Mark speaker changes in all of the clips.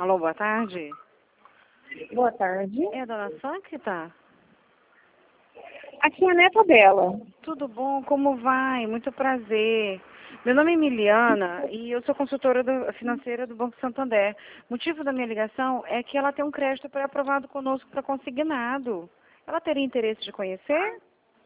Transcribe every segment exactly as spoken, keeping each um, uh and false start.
Speaker 1: Alô, boa tarde.
Speaker 2: Boa tarde.
Speaker 1: É a dona Sâncita?
Speaker 2: Aqui é a neta dela.
Speaker 1: Tudo bom? Como vai? Muito prazer. Meu nome é Emiliana e eu sou consultora do- financeira do Banco Santander. O motivo da minha ligação é que ela tem um crédito pré-aprovado conosco para consignado. Ela teria interesse de conhecer?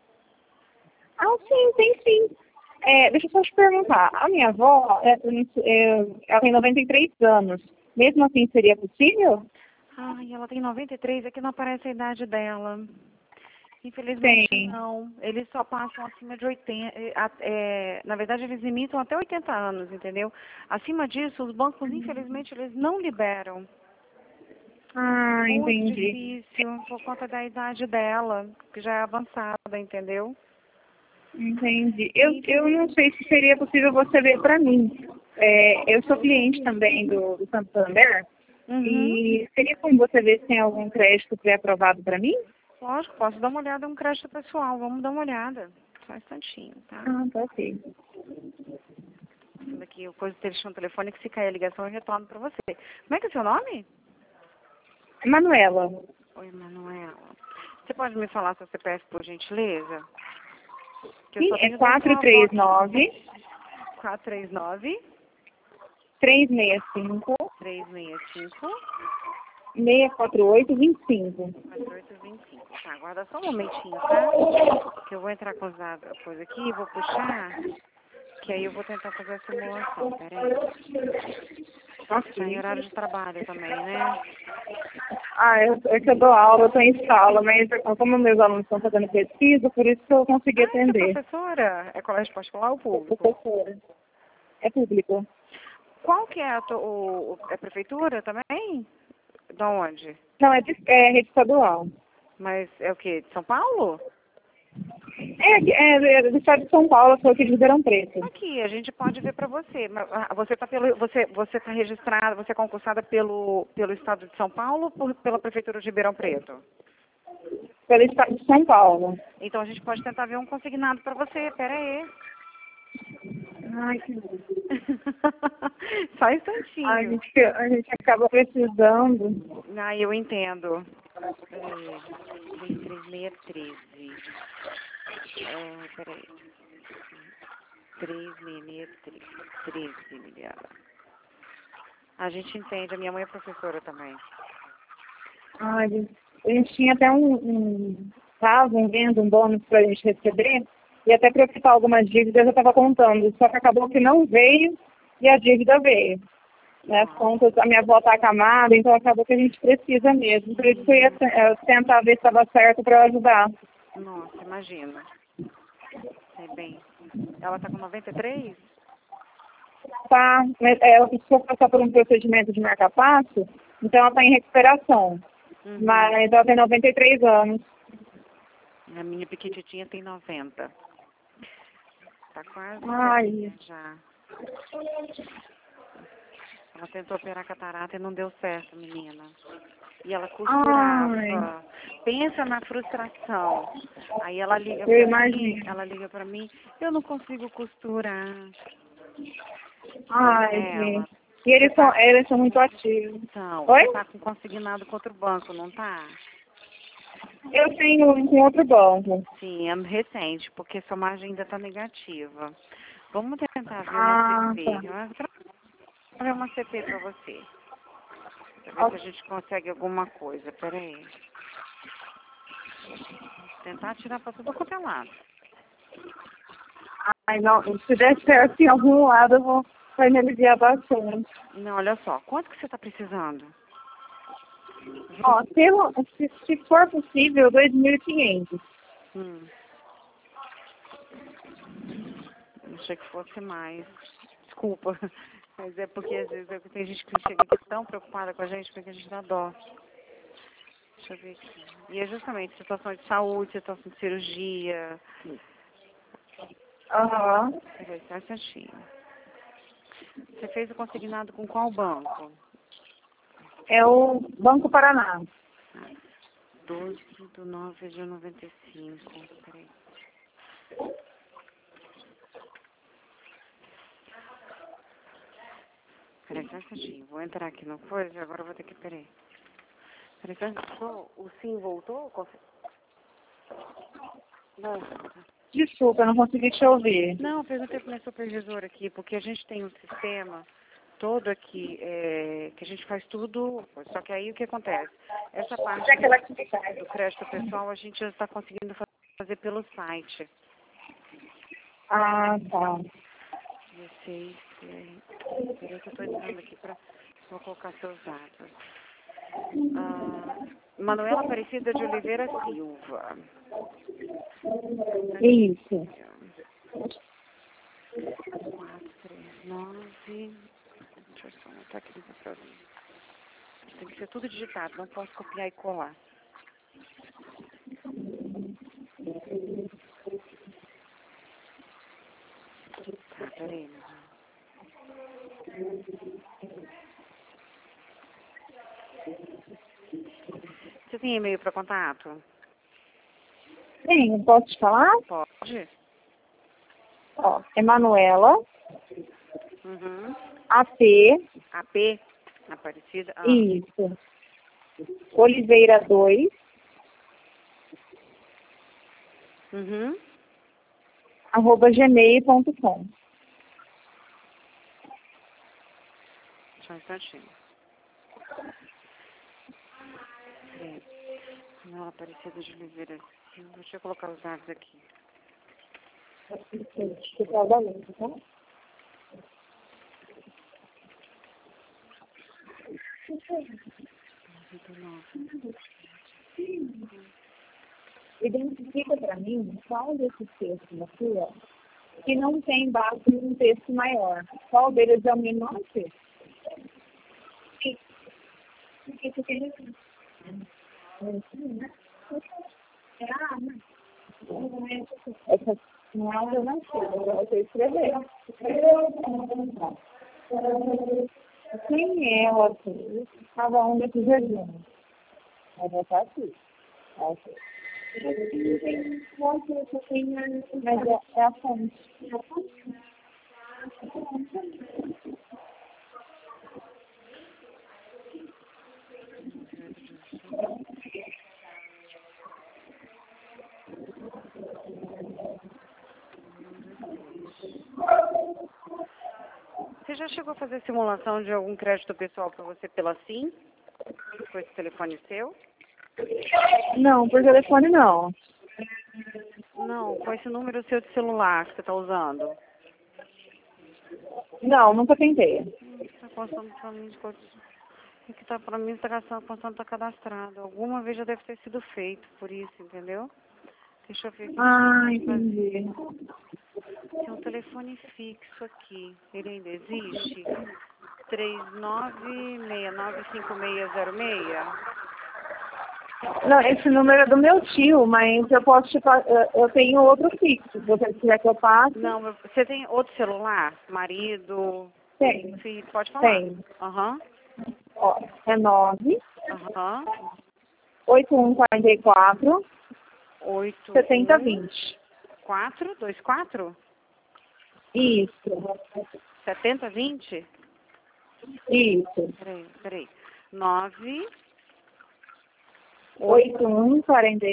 Speaker 2: Ah, sim, tem sim. É, deixa eu só te perguntar. A minha avó, é, é, ela tem noventa e três anos. Mesmo assim, seria possível?
Speaker 1: Ai, ela tem noventa e três, aqui não aparece a idade dela. Infelizmente
Speaker 2: Tem.
Speaker 1: não. Eles só passam acima de oitenta. eh, a- é, na verdade, eles limitam até oitenta anos, entendeu? Acima disso, os bancos, infelizmente, eles não liberam.
Speaker 2: Ah,
Speaker 1: Muito
Speaker 2: entendi.
Speaker 1: difícil por conta da idade dela, que já é avançada, entendeu?
Speaker 2: Entendi. Eu, eu não sei se seria possível você ver para mim. É, eu sou cliente também do, do Santander.
Speaker 1: Uhum.
Speaker 2: E seria como você ver se tem algum crédito pré-aprovado para mim?
Speaker 1: Lógico, posso dar uma olhada no crédito pessoal. Vamos dar uma olhada. Só um instantinho, tá?
Speaker 2: Ah, tá ok.
Speaker 1: Passando aqui o coisa de deixar um telefone que se cair a ligação eu retorno para você. Como é que é o seu nome?
Speaker 2: Manuela.
Speaker 1: Oi, Manuela. Você pode me falar seu C P F, por gentileza? Que eu
Speaker 2: Sim,
Speaker 1: só
Speaker 2: é
Speaker 1: tenho da
Speaker 2: quatro
Speaker 1: sua avó
Speaker 2: três
Speaker 1: aqui.
Speaker 2: nove,
Speaker 1: quatro três nove,
Speaker 2: três seis cinco,
Speaker 1: três seis cinco,
Speaker 2: seis quatro oito, dois cinco.
Speaker 1: quatro oito dois cinco. Tá, aguarda só um momentinho, tá? Que eu vou entrar com os dados, a coisa aqui, vou puxar, que aí eu vou tentar fazer a simulação. Pera aí. Tá em horário de trabalho também, né?
Speaker 2: Ah, eu, é que eu dou aula, eu estou em sala, mas como meus alunos estão fazendo pesquisa, por isso que eu consegui
Speaker 1: Ah, você é
Speaker 2: atender.
Speaker 1: professora? É colégio particular ou público?
Speaker 2: Professora. É público.
Speaker 1: Qual que é a, to- o, o- é prefeitura também? Da onde?
Speaker 2: Não, é, de, é rede estadual.
Speaker 1: Mas é o quê? De São Paulo?
Speaker 2: É, é, é do estado de São Paulo, eu sou aqui de Ribeirão Preto.
Speaker 1: Aqui, a gente pode ver para você. Mas, ah, Você está pelo, você, você tá registrada, você é concursada pelo, pelo Estado de São Paulo ou por, pela Prefeitura de Ribeirão Preto?
Speaker 2: Pelo estado de São Paulo.
Speaker 1: Então a gente pode tentar ver um consignado para você. Pera aí.
Speaker 2: Ai, que lindo.
Speaker 1: Só um
Speaker 2: A
Speaker 1: instantinho.
Speaker 2: gente, a gente acaba precisando.
Speaker 1: Ah, eu entendo. Peraí. três três seis um três. Ah, peraí. três seis seis três. treze, Miliana. A gente entende. A minha mãe é professora também.
Speaker 2: Ai, a gente tinha até um, um caso, um vendo, um bônus para a gente receber, e até para quitar algumas dívidas eu estava contando, só que acabou que não veio e a dívida veio. Né? As contas, a minha avó está acamada, então acabou que a gente precisa mesmo. Por isso que eu ia eh, tentar ver se estava certo para ajudar.
Speaker 1: Nossa, imagina. Sei bem. Ela tá com noventa e três?
Speaker 2: Tá, mas, é, ela precisou passar por um procedimento de marca-passo, então ela está em recuperação.
Speaker 1: Uhum.
Speaker 2: Mas ela tem noventa e três anos.
Speaker 1: A minha pequititinha tem noventa. Tá quase
Speaker 2: Ai,
Speaker 1: velhinha já. Ela tentou operar catarata e não deu certo, menina. E ela
Speaker 2: ai,
Speaker 1: costurava. Pensa na frustração. Aí ela liga
Speaker 2: eu
Speaker 1: pra mim,
Speaker 2: imagino.
Speaker 1: ela liga pra mim, eu não consigo costurar.
Speaker 2: Ai,
Speaker 1: Ela,
Speaker 2: gente. E
Speaker 1: você
Speaker 2: eles são,
Speaker 1: tá,
Speaker 2: eles são muito ativos.
Speaker 1: então,
Speaker 2: Oi?
Speaker 1: você tá com consignado contra o banco, não tá?
Speaker 2: Eu tenho um com outro banco.
Speaker 1: Sim, é recente, porque sua margem ainda tá negativa. Vamos tentar ver uma
Speaker 2: Ah,
Speaker 1: C P.
Speaker 2: tá.
Speaker 1: Vamos ver uma C P pra você. Pra ver se
Speaker 2: Ok.
Speaker 1: a gente consegue alguma coisa. Pera aí. Tentar tirar pra tudo quanto é lado.
Speaker 2: Ai, não, se der certo em algum lado, eu vou vai me aliviar bastante.
Speaker 1: Não, olha só. Quanto que você tá precisando?
Speaker 2: Ó, pelo, se, se for possível, dois mil e quinhentos.
Speaker 1: Hum. Não achei que fosse mais. Desculpa. Mas é porque às vezes é que tem gente que chega aqui tão preocupada com a gente porque a gente dá dó. Deixa eu ver aqui. E é justamente situação de saúde, situação de cirurgia.
Speaker 2: Aham.
Speaker 1: Peraí, só um instantinho. Você fez o consignado com qual banco?
Speaker 2: É o Banco Paraná.
Speaker 1: Ah, doze do nove de noventa e cinco. Peraí. Peraí, só um instantinho. Vou entrar aqui no coisa, agora eu vou ter que... Peraí. Peraí, só um instantinho. O sim voltou? Confe- Não.
Speaker 2: Desculpa, eu não consegui te ouvir.
Speaker 1: Não, eu perguntei pro meu supervisor aqui, porque a gente tem um sistema todo aqui, é, que a gente faz tudo, só que aí o que acontece? Essa parte do crédito pessoal a gente já está conseguindo fazer pelo site.
Speaker 2: Ah, tá.
Speaker 1: dezesseis, peraí, peraí que eu estou entrando aqui para vou colocar seus dados. Ah, Manuela Aparecida de Oliveira Silva.
Speaker 2: Isso.
Speaker 1: quatro, três, nove. Deixa eu só anotar aqui no papelzinho. Tem que ser tudo digitado, não posso copiar e colar. Tá, peraí. Você tem e-mail para contato?
Speaker 2: Sim, posso te falar?
Speaker 1: Pode.
Speaker 2: Ó, Emanuela,
Speaker 1: Uhum.
Speaker 2: A P,
Speaker 1: A P, Aparecida. Ah.
Speaker 2: isso. Oliveira dois,
Speaker 1: Uhum.
Speaker 2: arroba gmail ponto com.
Speaker 1: Só um instantinho. Peraí. Não, Aparecida de Oliveira Silva. Deixa eu colocar os dados aqui.
Speaker 2: Você tá valendo, tá? Identifica para mim qual desses textos aqui, ó, que não tem base num texto maior. Qual deles é o menor texto? Sim. Porque você tem aqui. Essa não eu não sei, eu vou escrever. Quem é o autor? Cada um desses resumos. Vai botar aqui. Ok. Mas é, é a fonte. É a fonte.
Speaker 1: Você já chegou a fazer simulação de algum crédito pessoal para você pela SIM? Com esse telefone seu?
Speaker 2: Não, por telefone não.
Speaker 1: Não, com esse número seu de celular que você está usando.
Speaker 2: Não, nunca tentei.
Speaker 1: Está constando para mim de coisas. O que está para mim está constando está cadastrado. Alguma vez já deve ter sido feito por isso, entendeu? Deixa eu ver aqui.
Speaker 2: Ah, entendi.
Speaker 1: Tem um telefone fixo aqui. Ele ainda existe? três nove seis nove cinco seis zero seis.
Speaker 2: Não, esse número é do meu tio, mas eu posso te pa- eu eu tenho outro fixo. Se você quiser que eu passe.
Speaker 1: Não, mas você tem outro celular? Marido?
Speaker 2: Tem.
Speaker 1: Filho? Pode falar.
Speaker 2: Tem.
Speaker 1: Aham.
Speaker 2: Ó, é nove
Speaker 1: Aham.
Speaker 2: oito um quatro quatro
Speaker 1: oito
Speaker 2: setenta
Speaker 1: um
Speaker 2: vinte.
Speaker 1: quatro dois quatro
Speaker 2: Isso.
Speaker 1: setenta vinte.
Speaker 2: Isso.
Speaker 1: Peraí, peraí. nove
Speaker 2: oito um quatro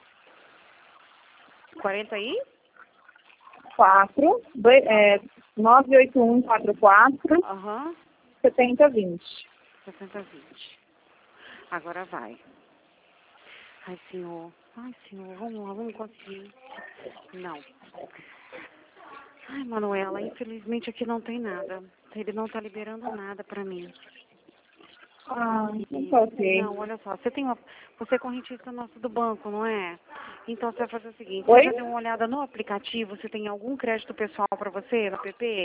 Speaker 1: quarenta e
Speaker 2: quatro é, nove oito um quatro quatro
Speaker 1: Aham.
Speaker 2: setenta vinte.
Speaker 1: setenta vinte. Agora vai. Ai, senhor. Ai, senhor. Vamos lá, vamos conseguir. Não. Ai, Manuela, infelizmente aqui não tem nada. Ele não tá liberando nada pra mim.
Speaker 2: Ah,
Speaker 1: E-
Speaker 2: então ok.
Speaker 1: Não, olha só, você tem uma. Você é correntista nosso do banco, não é? Então você vai fazer o seguinte,
Speaker 2: Oi?
Speaker 1: você já deu uma olhada no aplicativo, você tem algum crédito pessoal pra você no P P?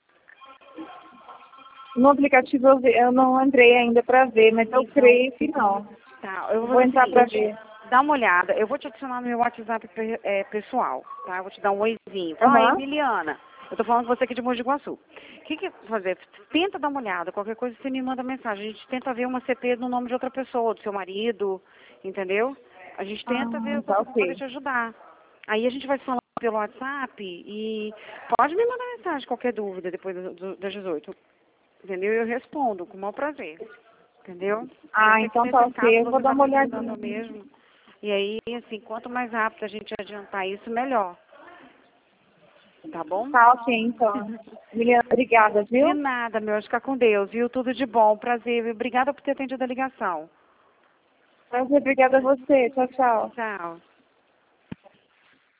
Speaker 2: No aplicativo eu, ve- eu não entrei ainda para ver, mas eu
Speaker 1: Então,
Speaker 2: creio que não.
Speaker 1: Tá, eu vou,
Speaker 2: Vou
Speaker 1: fazer o
Speaker 2: entrar para
Speaker 1: seguinte,
Speaker 2: ver.
Speaker 1: dá uma olhada, eu vou te adicionar no meu WhatsApp pe- é, pessoal, tá? Eu vou te dar um oizinho. Fala,
Speaker 2: Aham.
Speaker 1: ah, Emiliana, eu tô falando com você aqui de Mogi Guaçu. O que que eu vou fazer? Tenta dar uma olhada, qualquer coisa você me manda mensagem. A gente tenta ver uma C P no nome de outra pessoa, do seu marido, entendeu? A gente tenta ver
Speaker 2: Ah,
Speaker 1: o que
Speaker 2: tá
Speaker 1: eu vou poder
Speaker 2: ok.
Speaker 1: te ajudar. Aí a gente vai se falando pelo WhatsApp e pode me mandar mensagem, qualquer dúvida, depois do, do, das dezoito. entendeu? Eu respondo com o maior prazer, entendeu?
Speaker 2: Ah,
Speaker 1: Eu sei que
Speaker 2: então
Speaker 1: nesse
Speaker 2: tá
Speaker 1: caso
Speaker 2: ok. Eu
Speaker 1: você
Speaker 2: vou dar
Speaker 1: tá
Speaker 2: uma
Speaker 1: precisando
Speaker 2: olhadinha.
Speaker 1: mesmo. E aí, assim, quanto mais rápido a gente adiantar isso, melhor. Tá bom?
Speaker 2: Tá ok, então. Miliana, obrigada,
Speaker 1: De
Speaker 2: viu?
Speaker 1: nada, meu. Fica com Deus, viu? Tudo de bom. Prazer. Obrigada por ter atendido a ligação.
Speaker 2: Prazer, obrigada a você. Tchau, tchau.
Speaker 1: Tchau.